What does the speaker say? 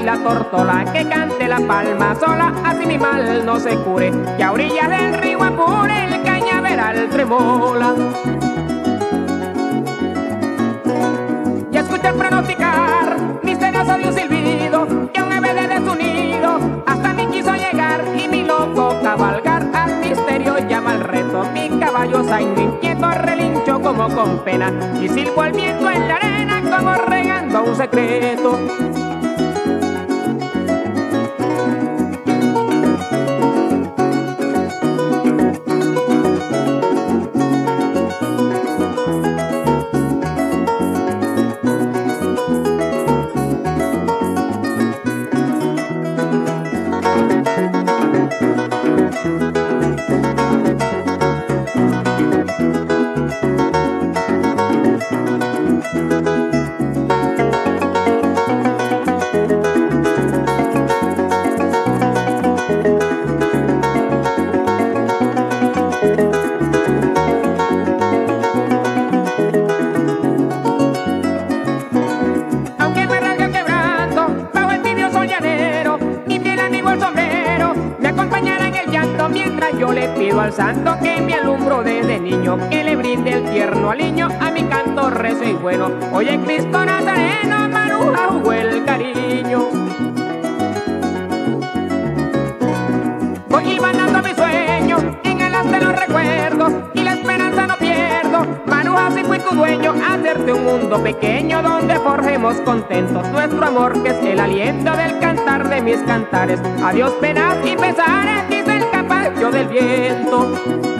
la tortola, que cante la palma sola, así mi mal no se cure, y a orillas del río Apure el cañaveral tremola. Y escuché pronosticar misterioso de un silbido, que un ave desde su nido hasta mí quiso llegar, y mi loco cabalgar al misterio llama al reto. Mi caballo zaino inquieto relinchó como con pena, y silbó el viento en la arena como regando un secreto. Mientras yo le pido al santo que me alumbró desde niño, que le brinde el tierno aliño a mi canto recio y bueno. Oye, Cristo Nazareno, Maruja jugó el cariño. Voy hilvanando mi sueño en alas de los recuerdos, y la esperanza no pierdo. Maruja, si fui tu dueño, hacerte un mundo pequeño donde forjemos contentos nuestro amor, que es el aliento del cantar de mis cantares. Adiós penas y pesares, dice el caballo del viento.